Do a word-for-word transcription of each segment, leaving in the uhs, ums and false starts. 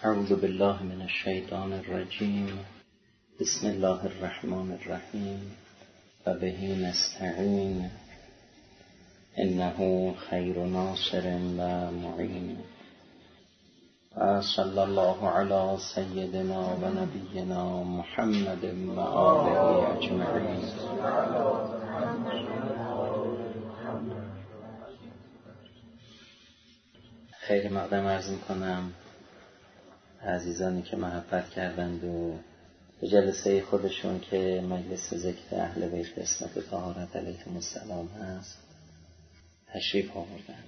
اعوذ بالله من الشیطان الرجیم. بسم الله الرحمن الرحیم و به نستعین انه خیر ناصر و معین. و صلی الله علی سیدنا و نبینا محمد و آله اجمعین. خیر مقدم عرض میکنم عزیزانی که محبت کردند و به جلسه خودشون که مجلس ذکر اهل بیت عصمت طهارت علیهم السلام هست تشریف آوردند.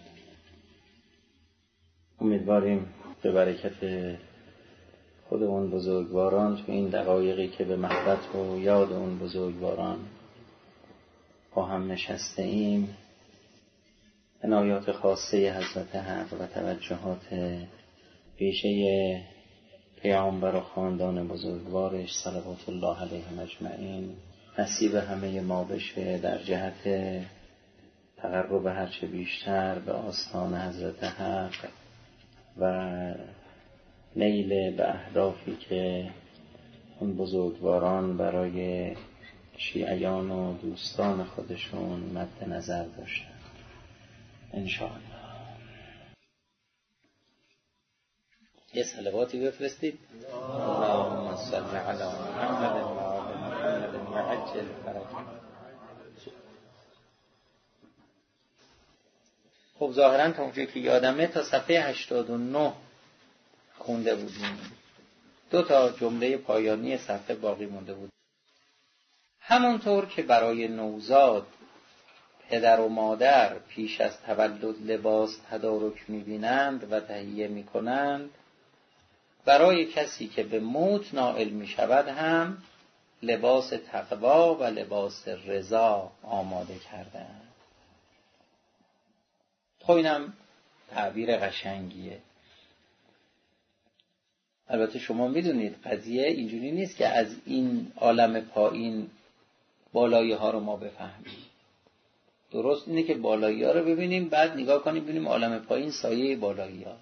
امیدواریم به برکت خود اون بزرگواران تو این دقایقی که به محبت و یاد اون بزرگواران با هم نشسته ایم عنایات خاصه حضرت حق و توجهات پیشه پیامبر و خاندان بزرگوارش صلوات الله علیهم اجمعین نصیب همه ما بشه در جهت تقرب هرچه بیشتر به آستان حضرت حق و نیل به اهدافی که اون بزرگواران برای شیعیان و دوستان خودشون مد نظر داشتن انشاءالله. یه صلواتی بفرستید. اللهم صل علی محمد و آل محمد و عجل فرجهم. خب ظاهرا تا اونجایی که یادمه تا صفحه هشتاد و نه خونده بودیم. دو تا جمله پایانی صفحه باقی مونده بود. همونطور که برای نوزاد پدر و مادر پیش از تولد لباس تدارک می‌بینند و تهیه می‌کنند، برای کسی که به موت نائل می‌شود هم لباس تقوا و لباس رضا آماده کردند. خب اینم تعبیر قشنگیه. البته شما می‌دونید قضیه اینجوری نیست که از این عالم پایین بالایی ها رو ما بفهمیم. درست اینه که بالایی ها رو ببینیم بعد نگاه کنیم ببینیم عالم پایین سایه بالایی ها.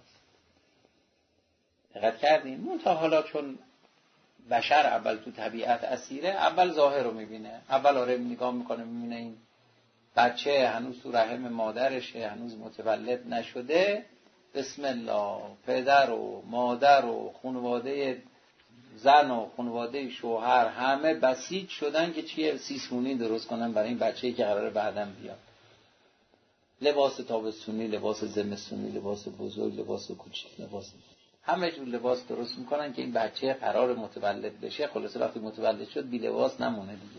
دقت کردیم؟ اون تا حالا چون بشر اول تو طبیعت اسیره، اول ظاهر رو میبینه. اول آره نگاه میکنه میبینه این بچه هنوز تو رحم مادرشه، هنوز متولد نشده. بسم الله، پدر و مادر و خانواده زن و خانواده شوهر همه بسیج شدن که چیه سیسمونی درست کنن برای این بچه‌ای که قراره بعداً بیاد. لباس تابستونی، لباس زمستونی، لباس بزرگ، لباس کوچیک، لباس همه جور لباس درست میکنن که این بچه قرار متولد بشه. خلاصه وقتی متولد شد بی لباس نمونه دیگه.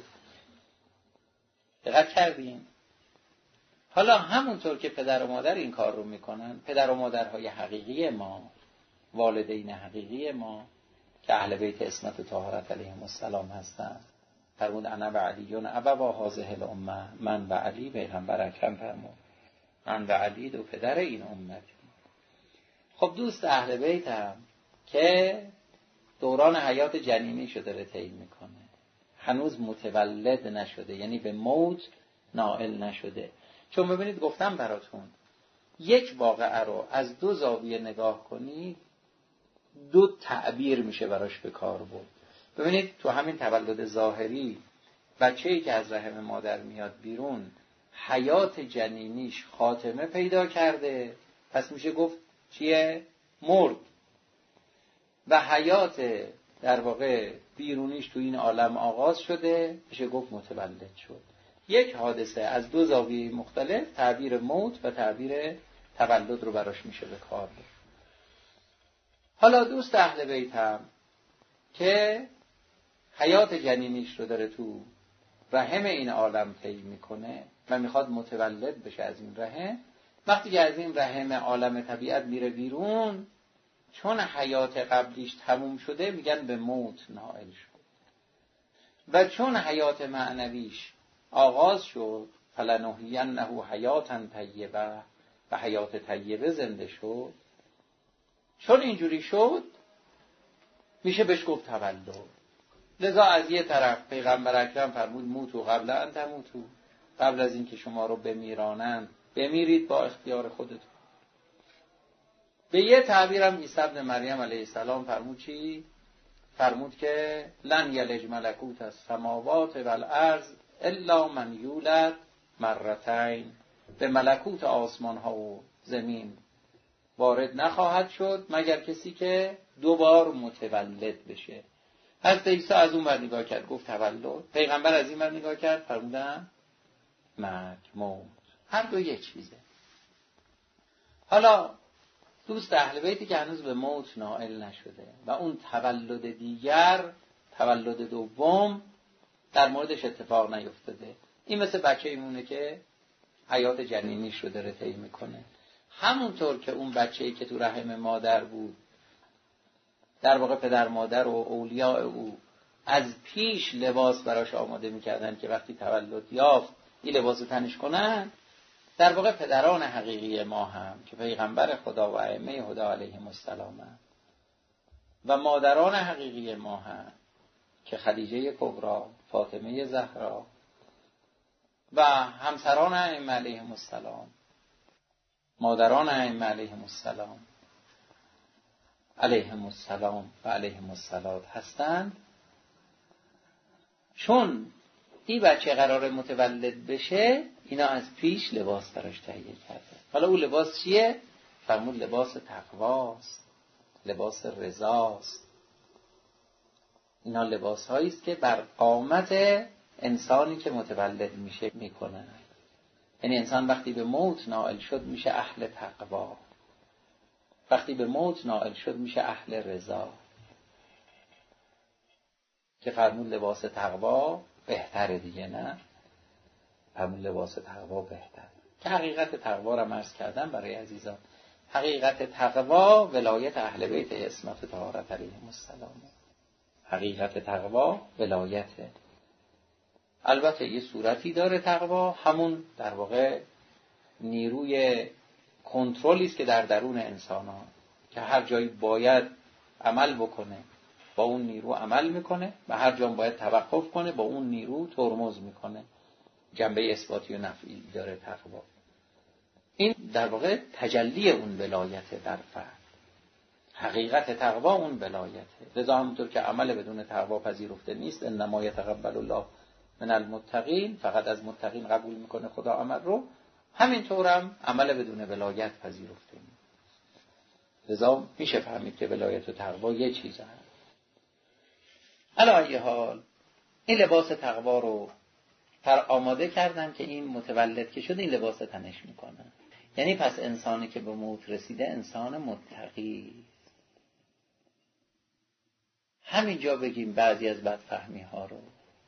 دقت کردین؟ حالا همونطور که پدر و مادر این کار رو میکنن، پدر و مادرهای حقیقی ما، والدین حقیقی ما که اهل بیت عصمت طهارت علیهم السلام هستند، فرمود انا و علیون ابوا هذه الامه، من و علی، پیغمبر اکرم فرمود من و علی دو پدر این امت. خب دوست اهل بیت هم که دوران حیات جنینی شده داره طی میکنه، هنوز متولد نشده، یعنی به موت نائل نشده. چون ببینید گفتم براتون یک واقعه رو از دو زاویه نگاه کنید دو تعبیر میشه براش به کار برد. ببینید تو همین تولد ظاهری بچه‌ای که از رحم مادر میاد بیرون حیات جنینیش خاتمه پیدا کرده، پس میشه گفت چیه؟ مرد. و حیات در واقع بیرونیش تو این عالم آغاز شده، میشه گفت متولد شد. یک حادثه از دو زاویه مختلف تعبیر موت و تعبیر تولد رو براش میشه به کار برد. حالا دوست اهل بیت هم که حیات جنینیش رو داره تو رحم این عالم طی میکنه و میخواد متولد بشه از این رحم، وقتی که از این رحم عالم طبیعت میره بیرون، چون حیات قبلیش تموم شده میگن به موت نائل شد. و چون حیات معنویش آغاز شد، فلنحیینه حیاتا طیبه، و حیات طیبه زنده شد، چون اینجوری شد میشه بهش گفت تولد. لذا از یه طرف پیغمبر اکرم فرمود موتو قبل ان تموتو، قبل از این که شما رو بمیرانند بمیرید با اختیار خودتون. به یه تعبیرم عیسی ابن مریم علیه السلام فرمود چی؟ فرمود که لن یلج ملکوت السماوات والارض الا من یولد مرتین، به ملکوت آسمان ها و زمین وارد نخواهد شد مگر کسی که دو بار متولد بشه. حضرت عیسی از اون ور نگاه کرد گفت تولد، پیغمبر از این ور نگاه کرد فرمودن مرگ، موت، هر دو یک چیزه. حالا دوست اهل بیتی که هنوز به موت نائل نشده و اون تولد دیگر، تولد دوم در موردش اتفاق نیفتاده، این مثل بچه ایمونه که حیات جنینی رو داره طی میکنه. همونطور که اون بچه‌ای که تو رحم مادر بود، در واقع پدر مادر و اولیاء او از پیش لباس براش آماده میکردن که وقتی تولد یافت این لباس تنش کنن، در واقع پدران حقیقی ما هم که پیغمبر خدا و ائمه هدی علیهم السلام هم و مادران حقیقی ما هم که خدیجه کبری، فاطمه زهرا و همسران ائمه علیهم السلام، مادران ائمه علیهم السلام علیهم السلام و علیهم الصلات هستند. چون این بچه قرار متولد بشه، اینا از پیش لباس براش تهیه کرده. حالا اون لباس چیه؟ فرمود لباس تقواست، لباس رضاست. اینا لباس هایی است که بر قامت انسانی که متولد میشه میکنه. یعنی انسان وقتی به موت نائل شد میشه اهل تقوا، وقتی به موت نائل شد میشه اهل رضا. که فرمود لباس تقوا بهتره دیگه، نه؟ فرمود لباس تقوا بهتر. که حقیقت تقوا را عرض کردم برای عزیزان. حقیقت تقوا ولایت اهل بیت عصمت طهارت علیهم السلام. حقیقت تقوا ولایته. البته یه صورتی داره تقوا، همون در واقع نیروی کنترلی است که در درون انسان ها که هر جایی باید عمل بکنه با اون نیرو عمل میکنه و هر جا باید توقف کنه با اون نیرو ترمز میکنه. جنبه اثباتی و نفعی داره تقوا. این در واقع تجلی اون ولایته در فرد. حقیقت تقوا اون ولایته. لذا همونطور که عمل بدون تقوا پذیرفته نیست، انما یتقبل الله من المتقین، فقط از متقین قبول میکنه خدا عمل رو، همینطورم عمل بدون ولایت پذیرفته نیست. لذا میشه فهمید که ولایت و تقوا یه چیز هست. علی ای حال این لباس تقوا رو پر آماده کردن که این متولد که شد این لباس تنش میکنن. یعنی پس انسانی که به موت رسیده انسان متقی. همینجا بگیم بعضی از بدفهمی ها رو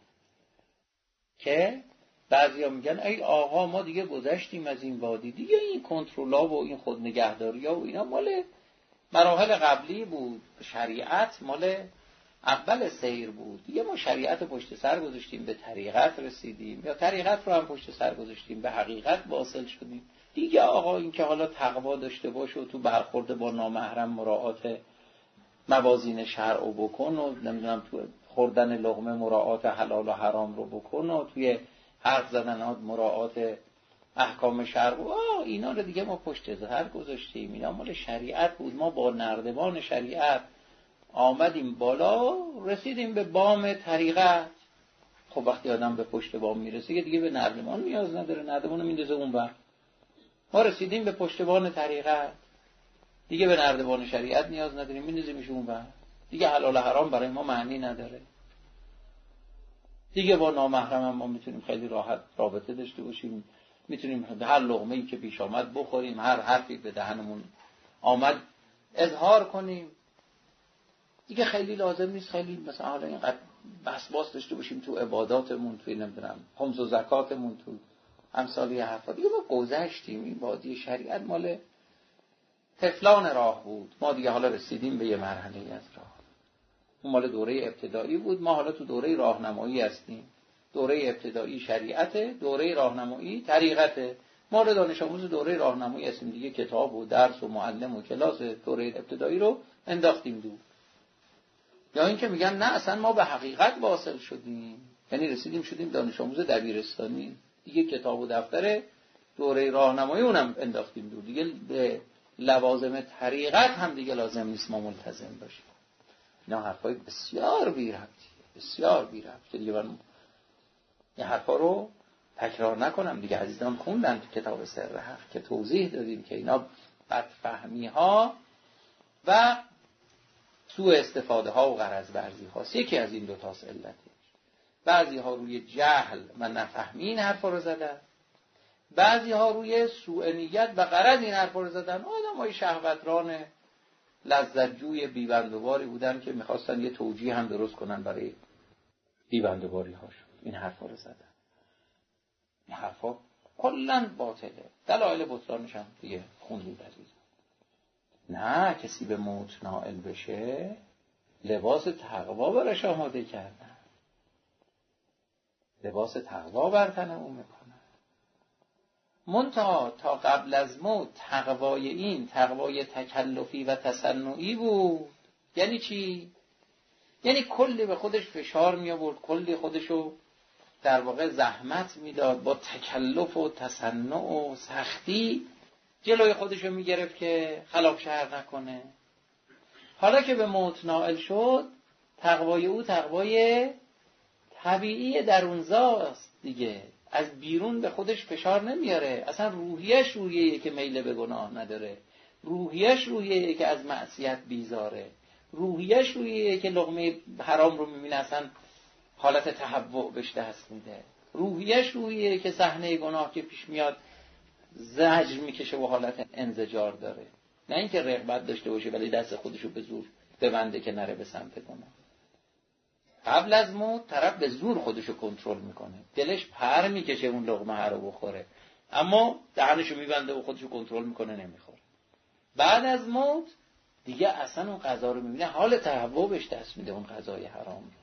که بعضی ها میگن ای آقا ما دیگه گذشتیم از این وادی، دیگه این کنترلا و این خود نگهداری ها و اینا مال مراحل قبلی بود، شریعت مال اول سیر بود، دیگه ما شریعت پشت سر گذاشتیم به طریقت رسیدیم، یا طریقت رو هم پشت سر گذاشتیم به حقیقت واصل شدیم دیگه. آقا این که حالا تقوا داشته باش و تو برخورد با نامحرم مراعات موازین شرع رو بکن و نمیدونم تو خوردن لقمه مراعات حلال و حرام رو بکن و توی حرف زدن مراعات احکام شرع، آه اینا رو دیگه ما پشت سر گذاشتیم، اینا مال شریعت بود، ما با نردبان شریعت آمدیم بالا رسیدیم به بام طریقت. خب وقتی آدم به پشت بام میرسه دیگه به نردبان نیاز نداره، نردبان رو میندازه اون بر. ما رسیدیم به پشت بام طریقت دیگه به نردبان شریعت نیاز نداریم، میندازیمش اون بر. دیگه حلال و حرام برای ما معنی نداره. دیگه با نامحرم هم ما میتونیم خیلی راحت رابطه داشته باشیم، میتونیم هر لقمه‌ای که پیش آمد بخوریم، هر حرفی به دهنمون آمد اظهار کنیم. دیگه خیلی لازم نیست خیلی مثلا حالا اینقدر بس باس داشته باشیم تو عباداتمون، توی نمیدونم خمس و زکاتمون، تو امثال یه حرفا. دیگه ما گذشتیم، این وادی شریعت مال طفلان راه بود، ما دیگه حالا رسیدیم به یه مرحله از راه. اون مال دوره ابتدایی بود، ما حالا تو دوره راهنمایی هستیم. دوره ابتدایی شریعت، دوره راهنمایی طریقته. ما رو دانش آموز دوره راهنمایی هستیم دیگه، کتاب و درس و معلم و کلاس دوره ابتدایی رو انداختیم دور. یا این که میگن نه اصلا ما به حقیقت واصل شدیم، یعنی رسیدیم شدیم دانش آموز دبیرستانی، دیگه کتاب و دفتر دوره راهنمایی اونم انداختیم دور، دیگه به لوازم طریقت هم دیگه لازم نیست ما ملتزم باشیم. اینا حرفای بسیار بی ربطیه، بسیار بی ربطه. دیگه من این حرفا رو تکرار نکنم دیگه. عزیزان خوندن تو کتاب سر حق که توضیح دادیم که اینا بدفهمی ها و سوء استفاده ها و غرض ورزی هاست. یکی از این دو تاست علتش. بعضی ها روی جهل و نفهمی این حرفا رو زدن، بعضی ها روی سوء نیت و غرض این حرفا رو زدن. آدمای شهوتران لذتجوی بی‌بندوباری بودن که میخواستن یه توجیه هم درست کنن برای بی‌بندوباری هاشون، این حرفا رو زدن. این حرفا کلاً باطله. دلایل بطلانش هم دیگه خوندید عزیز. نه، کسی به موت نائل بشه لباس تقوا براش آماده کردن، لباس تقوا بر تن اون میکنن. منتها تا قبل از موت تقوای این تقوای تکلفی و تصنعی بود. یعنی چی؟ یعنی کلی به خودش فشار می آورد، کلی خودشو در واقع زحمت میداد، با تکلف و تصنع و سختی جلوی خودشو میگرفت که خلاف شهر نکنه. حالا که به موت نائل شد، تقوای او تقوای طبیعی درونزاست دیگه. از بیرون به خودش فشار نمیاره. اصلا روحیش روحیه که میل به گناه نداره، روحیش روحیه که از معصیت بیزاره، روحیش روحیه که لقمه حرام رو میبینه اصلا حالت تهوع بهش دست میده، روحیش روحیه که صحنه گناه که پیش میاد زجر میکشه و حالت انزجار داره. نه اینکه رغبت داشته باشه ولی دست خودشو به زور ببنده که نره به سمت گناه. قبل از موت طرف به زور خودشو کنترل میکنه، دلش پر میکشه اون لقمه ها رو بخوره، اما دهنشو میبنده و خودشو کنترل میکنه نمیخوره. بعد از موت دیگه اصلا اون غذا رو میبینه حال تهوع بهش دست میده، اون غذای حرام رو.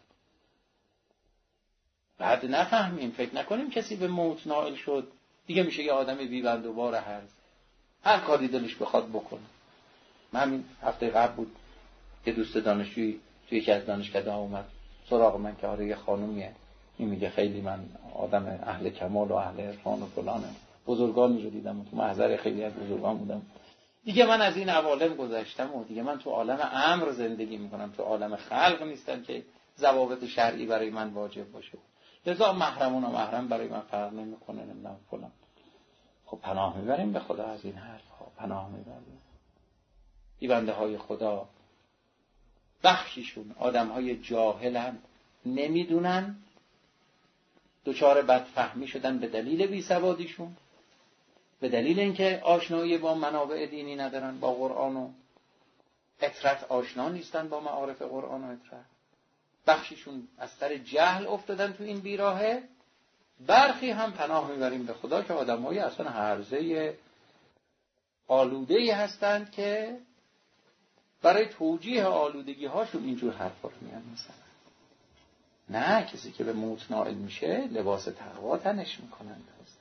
بعد نفهمیم، فکر نکنیم کسی به موت نائل شد دیگه میشه یه آدم بی‌بندوبار هرز، هر کاری دلش بخواد بکنه. من هفته قبل بود یه دوست دانشجویی توی یکی از دانشکده‌ها اومد سراغ من که آره یه خانومیه، این میگه خیلی من آدم اهل کمال و اهل عرفان و فلانم، بزرگانی رو دیدم تو محضر خیلی از بزرگان بودم، دیگه من از این عوالم گذشتم و دیگه من تو عالم امر زندگی میکنم، تو عالم خلق نیستم که ضوابط شرعی برای من واجب باشه، لذا محرم و نامحرم برای من فرق نمیکنه نمیدونم فلان. خب پناه میبریم به خدا از این حرف ها، پناه میبریم. این بنده های خدا بخشیشون آدم های جاهلن، نمیدونن، دچار بدفهمی شدن به دلیل بیسوادیشون، به دلیل اینکه آشنایی با منابع دینی ندارن، با قرآن و اطرت آشنا نیستن، با معارف قرآن و اطرت. بخشیشون از سر جهل افتادن تو این بیراهه. برخی هم پناه میبریم به خدا که آدمایی اصلا هرزه آلوده‌ای هستند که برای توجیه آلودگی هاشون اینجور حرفا رو میان میزنن. نه، کسی که به موت نائل میشه لباس تقوا تنش میکنن.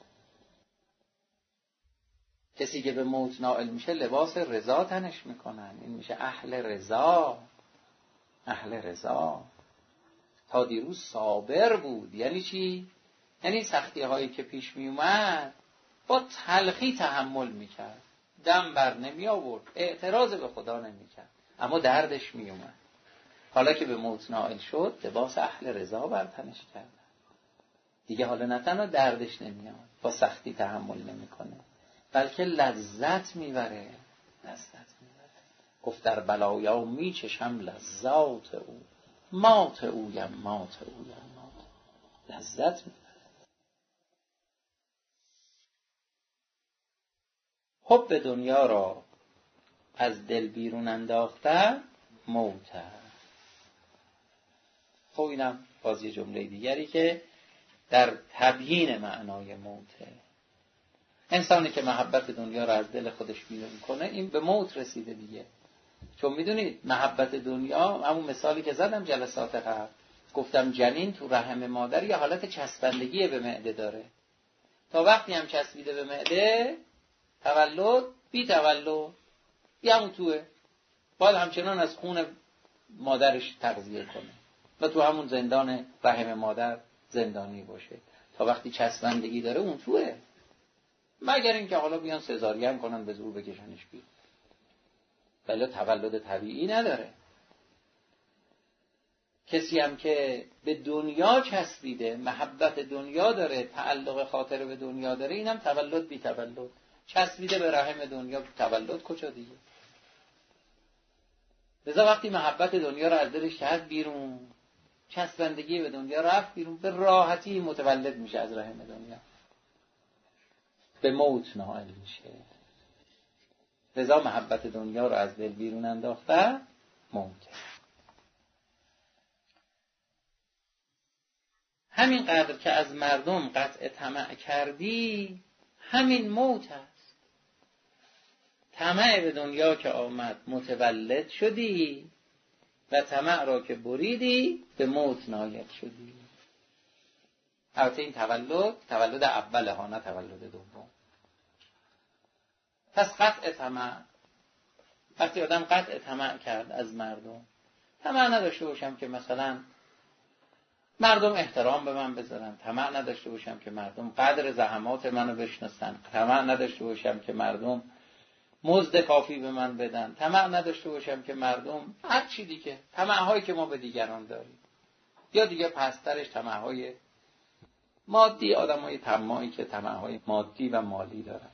کسی که به موت نائل میشه لباس رضا تنش میکنن. این میشه اهل رضا. اهل رضا تا دیروز صابر بود. یعنی چی؟ یعنی سختی هایی که پیش می اومد با تلخی تحمل میکرد، دم بر نمی آورد، اعتراض به خدا نمی کرد، اما دردش می اومد. حالا که به موت نائل شد لباس اهل رضا بر تنش کرد، دیگه حالا نه تنها دردش نمیاد، با سختی تحمل نمیکنه، بلکه لذت میبره. لذت میبره. گفت در بلایا میچشم لذات او، مات اویم مات اویم مات. لذت میبره. حب دنیا را از دل بیرون انداخته موت. خب اینم باز یه جمله دیگری که در تبیین معنای موته. انسانی که محبت دنیا را از دل خودش بیرون کنه این به موت رسیده دیگه. چون میدونید محبت دنیا، همون مثالی که زدم جلسات قبل، گفتم جنین تو رحم مادر یه حالت چسبندگی به معده داره. تا وقتی هم چسبیده به معده، تولد بی تولد یه همون توه، باید همچنان از خون مادرش تغذیه کنه و تو همون زندان رحم مادر زندانی باشه. تا وقتی چسبندگی داره اون توه، مگر اینکه حالا بیان سزارین کنن به زور بکشنش بیرون. ولی تولد طبیعی نداره. کسی هم که به دنیا چسبیده، محبت دنیا داره، تعلق خاطر به دنیا داره، اینم تولد بی تولد. چسبیده به رحم دنیا، تولد کجا دیگه؟ لذا وقتی محبت دنیا رو از دلش کرد بیرون، چسبندگی به دنیا رفت بیرون، به راحتی متولد میشه از رحم دنیا، به موت نائل میشه. لذا محبت دنیا رو از دل بیرون انداخته موت. همین قدر که از مردم قطع طمع کردی، همین موت است. طمع به دنیا که آمد متولد شدی و طمع را که بریدی به موت نائل شدی. البته این تولد تولد اوله ها، نه تولد دوم. پس قطع طمع، وقتی آدم قطع طمع کرد از مردم، طمع نداشته باشم که مثلا مردم احترام به من بذارن، طمع نداشته باشم که مردم قدر زحمات منو بشناسن، طمع نداشته باشم که مردم مزد کافی به من بدن، طمع نداشته باشم که مردم هر چی دیگه، طمع‌هایی که ما به دیگران داریم، یا دیگه پسترش طمع‌های مادی، آدمای طماعی که طمع‌های مادی و مالی دارن.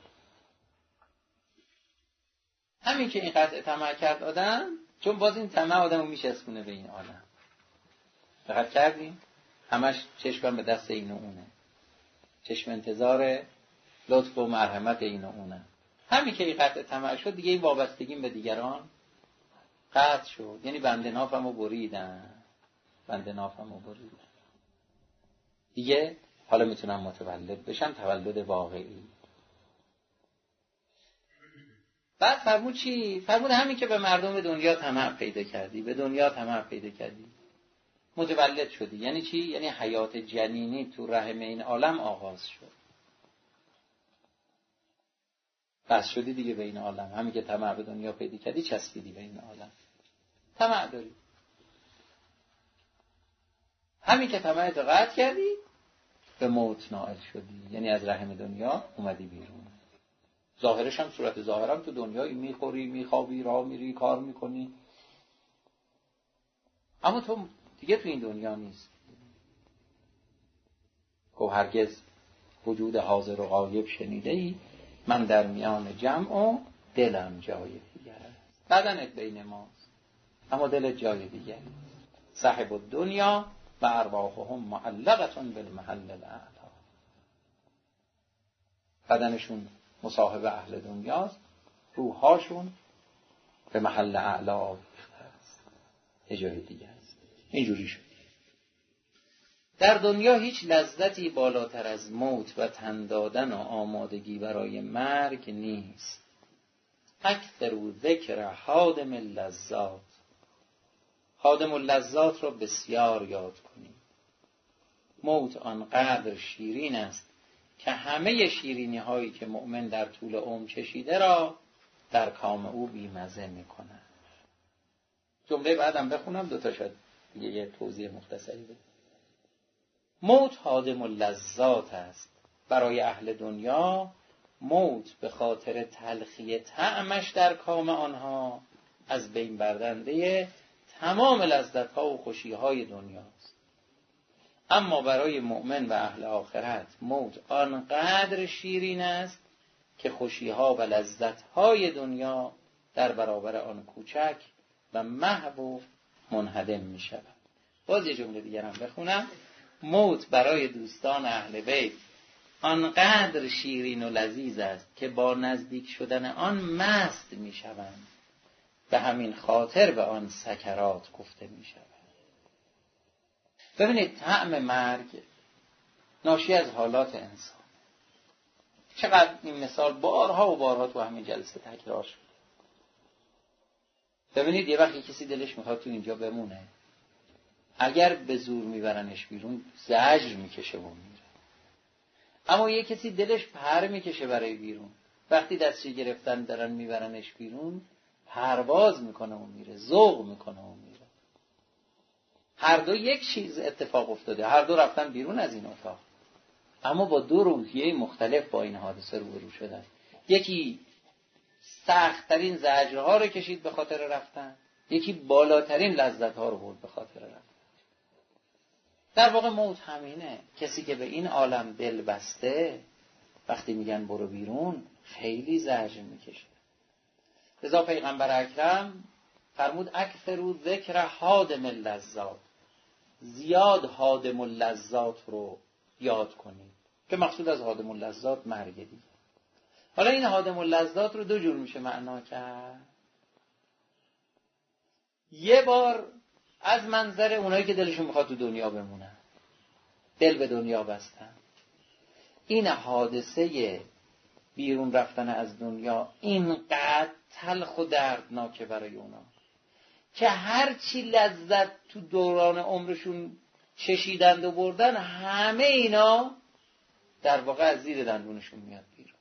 همین که این قطع طمع کرد آدم، چون باز این طمع آدمو میچسبونه به این عالم. فقط کردیم همش چشمم به دست این و اونه، چشم انتظار لطف و مرحمت این و اونه. همین که این قطع طمع شد دیگه این وابستگیم به دیگران قطع شد. یعنی بند نافمو بریدن، بند نافمو بریدن دیگه. حالا میتونم متولد بشم، تولد واقعی. بعد فرمود چی؟ فرمود همین که به مردم دنیا طمع پیدا کردی، به دنیا طمع پیدا کردی، متولد شدی. یعنی چی؟ یعنی حیات جنینی تو رحم این عالم آغاز شد. بس شدی دیگه به این عالم. همین که طمع به دنیا پیدا کردی، چسبیدی به این عالم، طمع داری. همین که طمعت رو قطع کردی، به موت نائل شدی. یعنی از رحم دنیا اومدی بیرون. ظاهرش هم، صورت ظاهرم تو دنیایی میخوری، میخوابی، راه میری، کار میکنی، اما تو دیگه تو این دنیا نیست. که هرگز وجود حاضر و غایب شنیده ای، من در میان جمع و دلم جای دیگر است. بدنت بین ماست اما دلت جای دیگری. صاحب الدنیا و ارواحهم معلقتون بالمحل الاعلی. بدنشون مصاحب اهل دنیاست، روحاشون به محل اعلی آویخته است، یه جای دیگه است. اینجوری شد. در دنیا هیچ لذتی بالاتر از موت و تن دادن و آمادگی برای مرگ نیست. اکثر ذکر خادم اللذات، خادم اللذات را بسیار یاد کنید. موت آنقدر شیرین است که همه شیرینی هایی که مؤمن در طول عمر چشیده را در کام او بیمزه میکنه. جمله بعدم بخونم، دوتا شد دیگه، یه توضیح مختصری بده. موت خادم اللذات است. برای اهل دنیا موت به خاطر تلخی طعمش در کام آنها از بین بردنده تمام لذت‌ها و خوشی‌های دنیاست. اما برای مؤمن و اهل آخرت موت آنقدر شیرین است که خوشی‌ها و لذت‌های دنیا در برابر آن کوچک و محو و منهدم می‌شود. باز یه جمله دیگر هم بخونم. موت برای دوستان اهل بیت آنقدر شیرین و لذیذ است که با نزدیک شدن آن مست می‌شوند. به همین خاطر به آن سکرات گفته می‌شود. ببینید طعم مرگ ناشی از حالات انسان. چقدر این مثال بارها و بارها تو همین جلسه تکرار شد. ببینید یه وقتی کسی دلش میخواد تو اینجا بمونه، اگر به زور میبرنش بیرون زجر میکشه و میره. اما یه کسی دلش پر میکشه برای بیرون، وقتی دستش گرفتن دارن میبرنش بیرون پرواز میکنه و میره، ذوق میکنه و میره. هر دو یک چیز اتفاق افتاده، هر دو رفتن بیرون از این اتاق، اما با دو روحیه مختلف با این حادثه روبرو شدن. یکی سخت‌ترین زجرها رو کشید به خاطر رفتن، یکی بالاترین لذت‌ها رو برد به خاطر رفتن. در واقع موت همینه. کسی که به این عالم دل بسته وقتی میگن برو بیرون خیلی زجر میکشه. لذا پیغمبر اکرم فرمود اکثروا ذکر حادم اللذات، زیاد حادم اللذات رو یاد کنید، که مقصود از حادم اللذات مرگ دیگه. حالا این حادم اللذات رو دو جور میشه معنا کرد. یه بار از منظر اونایی که دلشون میخواد تو دنیا بمونن، دل به دنیا بستن، این حادثه بیرون رفتن از دنیا اینقدر تلخ و دردناکه برای اونا که هر چی لذت تو دوران عمرشون چشیدند و بردن، همه اینا در واقع از زیر دندونشون میاد بیرون.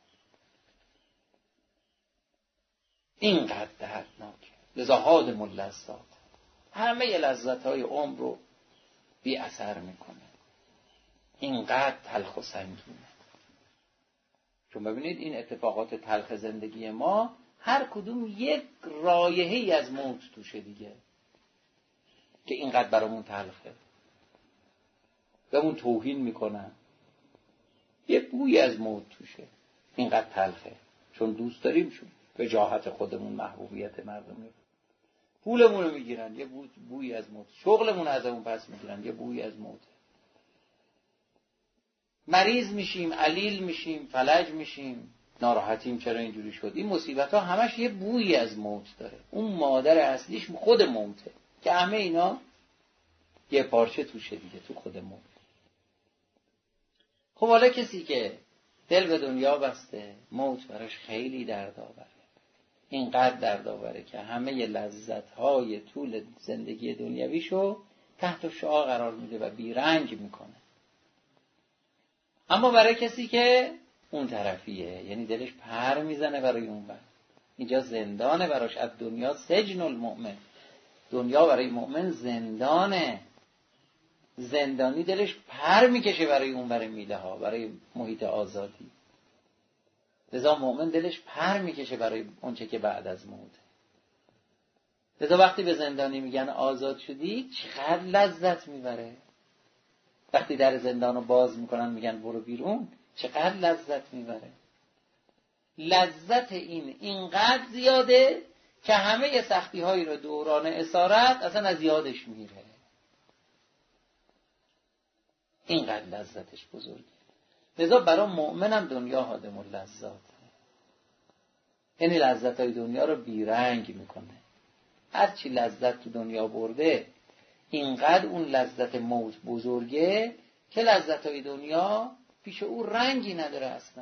اینقدر دردناکه. لذا حادم اللذات، همه لذت‌های عمر رو بی اثر میکنه. اینقدر تلخ و سنگینه. چون ببینید این اتفاقات تلخ زندگی ما هر کدوم یک رایحه‌ای از موت توشه دیگه، که اینقدر برامون تلخه، بهمون توهین میکنن، یه بوی از موت توشه، اینقدر تلخه. چون دوست داریمشون، به جاحت خودمون محبوبیت مردم، پولمون رو میگیرن، یه بوی, بوی از موت، شغلمون از اون پس میگیرن، یه بوی از موت. مریض میشیم، علیل میشیم، فلج میشیم، ناراحتیم چرا اینجوری شد. این مصیبت ها همش یه بویی از موت داره. اون مادر اصلیش خود موته، که همه اینا یه پارچه توشه دیگه، تو خود موت. خب حالا کسی که دل به دنیا بسته، موت براش خیلی دردآوره. اینقدر دردآوره که همه لذت‌های طول زندگی دنیویشو تحت شعاع قرار میده و بیرنج میکنه. اما برای کسی که اون طرفیه، یعنی دلش پر میزنه برای اون بر، اینجا زندانه براش. از دنیا سجن المؤمن، دنیا برای مؤمن زندانه. زندانی دلش پر میکشه برای اون بر میله ها، برای محیط آزادی. لذا مؤمن دلش پر میکشه برای اونچه که بعد از موته. لذا وقتی به زندانی میگن آزاد شدی، چقدر لذت میبره. وقتی در زندان رو باز میکنن میگن برو بیرون، چقدر لذت میبره. لذت این اینقدر زیاده که همه سختی هایی رو دوران اسارت اصلا از یادش میره. اینقدر لذتش بزرگه. لذا برای مؤمنم دنیا حادم اللذات، یعنی لذت های دنیا رو بیرنگ میکنه. هرچی لذت تو دنیا برده، اینقدر اون لذت موت بزرگه که لذت های دنیا پیش او رنگی نداره، اصلا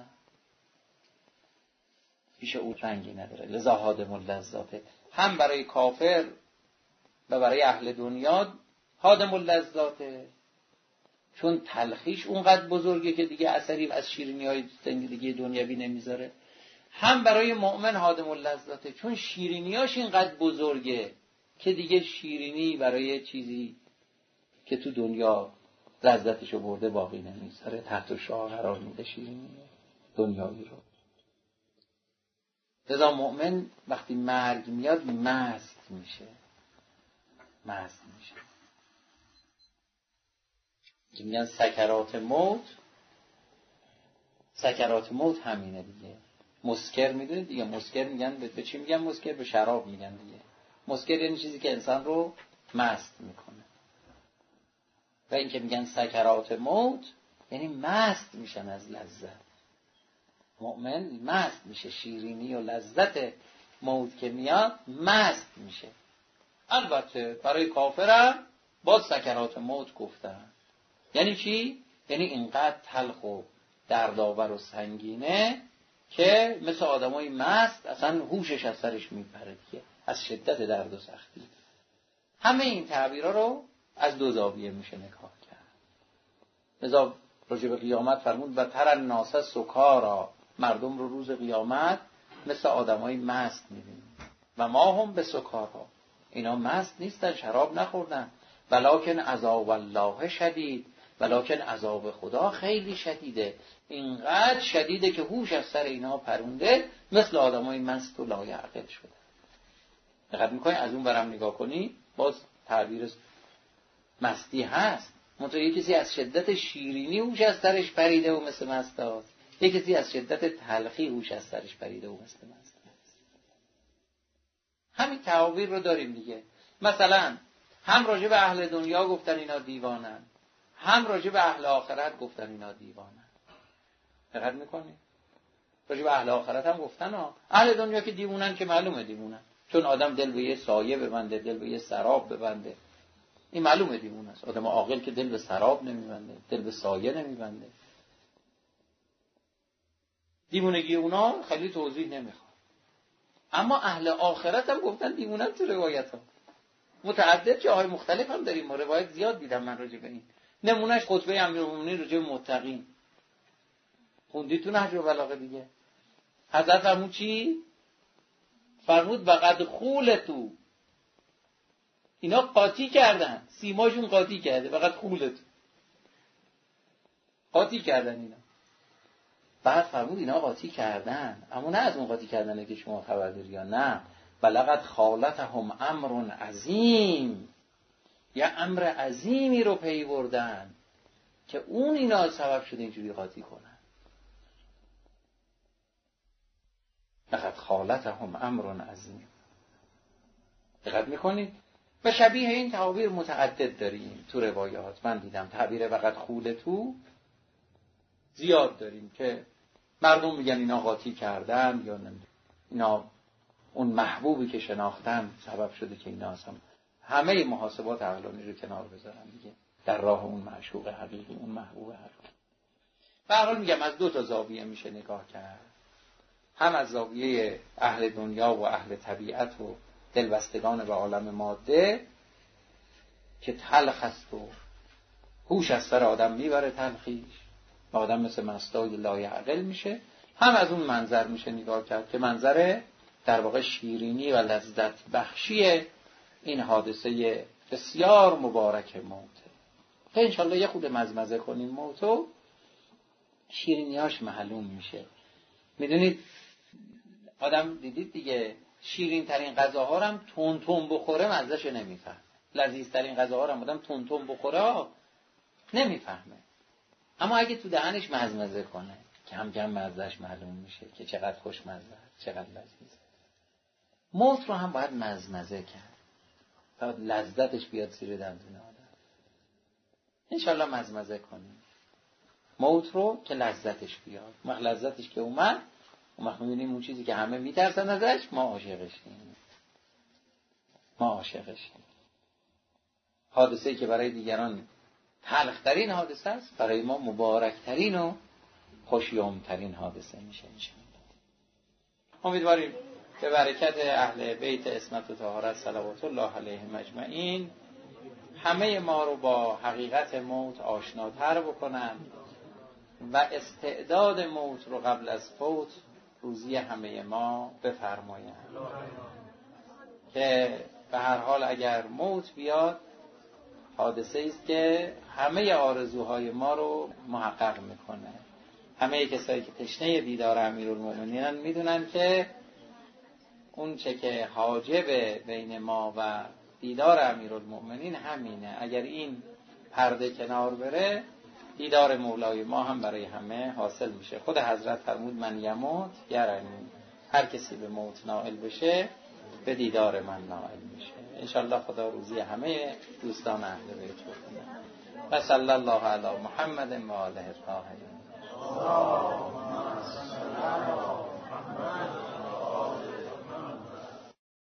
پیش او رنگی نداره. لذا حادم اللذاته، هم برای کافر و برای اهل دنیا حادم اللذاته، چون تلخیش اونقدر بزرگه که دیگه اثری از شیرینی های زندگی دنیوی نمیذاره. هم برای مؤمن حادم اللذاته، چون شیرینیاش اینقدر بزرگه که دیگه شیرینی برای چیزی که تو دنیا لذتشو برده باقی نمیذاره، تحت شعاع قرار میده شیرینی دنیایی رو. لذا مؤمن وقتی مرگ میاد مست میشه، مست میشه. که میگن سکرات موت، سکرات موت همینه دیگه. مسکر میدونید دیگه، مسکر میگن به چی میگن؟ مسکر به شراب میگن دیگه. مسکر یعنی چیزی که انسان رو مست میکنه. و این که میگن سکرات موت یعنی مست میشن از لذت. مؤمن مست میشه، شیرینی و لذت موت که میاد مست میشه. البته برای کافرم باز سکرات موت گفتن. یعنی چی؟ یعنی اینقدر تلخ و دردآور و سنگینه که مثل آدمای مست اصلا هوشش از سرش میپره دیگه، از شدت درد و سختی. همه این تعبیرها رو از دو زاویه میشه نگاه کرد. لذا راجع به قیامت فرمود و تر الناس سکارا، مردم رو روز قیامت مثل آدمای مست میبینیم. و ما هم به سکارا، اینا مست نیستن، شراب نخوردن، ولکن عذاب الله شدید، ولکن عذاب خدا خیلی شدیده، اینقدر شدیده که هوش از سر اینا پرونده، مثل آدمای مست و لایعقل شده. دقت می‌کنی از اون برم نگاه کنی باز تعبیر مستی هست، منتها یه کسی از شدت شیرینی هوش از سرش پریده و مثل مست هست، یه کسی از شدت تلخی هوش از سرش پریده و مثل مست هست. همین تعابیر رو داریم دیگه. مثلا هم راجع به اهل دنیا گفتن اینا دیوانن، هم راجع به اهل آخرت گفتن اینا دیوانن. دقت می‌کنی؟ راجع به اهل آخرت هم گفتن ها. اهل دنیا که دیوونن که معلومه دیوونن، چون آدم دل به یه سایه ببنده، دل به یه سراب ببنده، این معلومه دیوونه است. آدم عاقل که دل به سراب نمیبنده، دل به سایه نمیبنده. دیوونگی اونا خیلی توضیح نمیخواد. اما اهل آخرت هم گفتن دیوونن تو روایت ها. متعدد جاهای مختلف هم داریم، روایت زیاد دیدم من راجع به این. نمونهش خطبه امیرالمومنین راجع به متقین. خوندی تو نهج البلاغه دیگه. حضرت فرمود چی؟ فرمود وقد خولتو، اینا قاطی کردن، سیماشون قاطی کرده، فقط خولتو قاطی کردن اینا. بعد فرمود اینا قاطی کردن، اما نه از اون قاطی کردنه که شما خبر داری یا نه، بلغت خالتهم امر عظیم، یا امر عظیمی رو پی بردن که اون اینا سبب شده اینجوری قاطی کنن. لقد خالتهم امر عظیم. دقت میکنید؟ و شبیه این تعابیر متعدد داریم تو روایات. من دیدم تعبیر وقت خولتو زیاد داریم که مردم میگن اینا قاطی کردن یا نمیدونم اینا اون محبوبی که شناختن سبب شده که اینا اصلا همه محاسبات عقلانی رو کنار بذارن دیگه در راه اون معشوق حقیقی، اون محبوب حقیقی. به هر حال میگم از دو تا زاویه میشه نگاه کرد، هم از زاویه اهل دنیا و اهل طبیعت و دلبستگان به عالم ماده که تلخ است و هوش از سر آدم میبره تلخیش و آدم مثل مستای لایعقل میشه، هم از اون منظر میشه نگاه کرد که منظر در واقع شیرینی و لذت بخشی این حادثه بسیار مبارک موته. که انشالله یه خود مزمزه کنیم موتو، شیرینیاش معلوم میشه. میدونید آدم دیدید دیگه شیرین ترین غذاها هم تون تون بخوره مزهشو نمیفهم، لذیذ ترین غذاها هم آدم تون تون بخوره نمیفهمه، اما اگه تو دهنش مزمزه کنه کم کم مزهش معلوم میشه که چقدر خوشمزه است، چقدر لذیذه. موت رو هم باید مزمزه کرد تا لذتش بیاد زیر دندون آدم. انشالله مزمزه کنیم موت رو که لذتش بیاد. وقت لذتش که اومد اون وقت می‌بینیم اون چیزی که همه میترسن ازش ما عاشقشیم. ما عاشقشیم. حادثه‌ای که برای دیگران تلخ‌ترین حادثه است، برای ما مبارک‌ترین و خوشیوم‌ترین حادثه میشه انشاءالله. امیدواریم به برکت اهل بیت عصمت و طهارت صلوات الله علیهم اجمعین همه ما رو با حقیقت موت آشناتر بکنن و استعداد موت رو قبل از فوت روزی همه ما بفرمایند که به هر حال اگر موت بیاد حادثه است که همه آرزوهای ما رو محقق میکنه. همه کسایی که تشنه دیدار امیرالمومنینن میدونن که اون چه که حاجب بین ما و دیدار امیرالمومنین همینه. اگر این پرده کنار بره دیدار مولای ما هم برای همه حاصل میشه. خود حضرت فرمود من یموت یرنی، هر کسی به موت نائل بشه به دیدار من نائل میشه. انشالله خدا روزی همه دوستان اهل بیت بکنه. و صلی الله علی محمد و آله الطاهرین.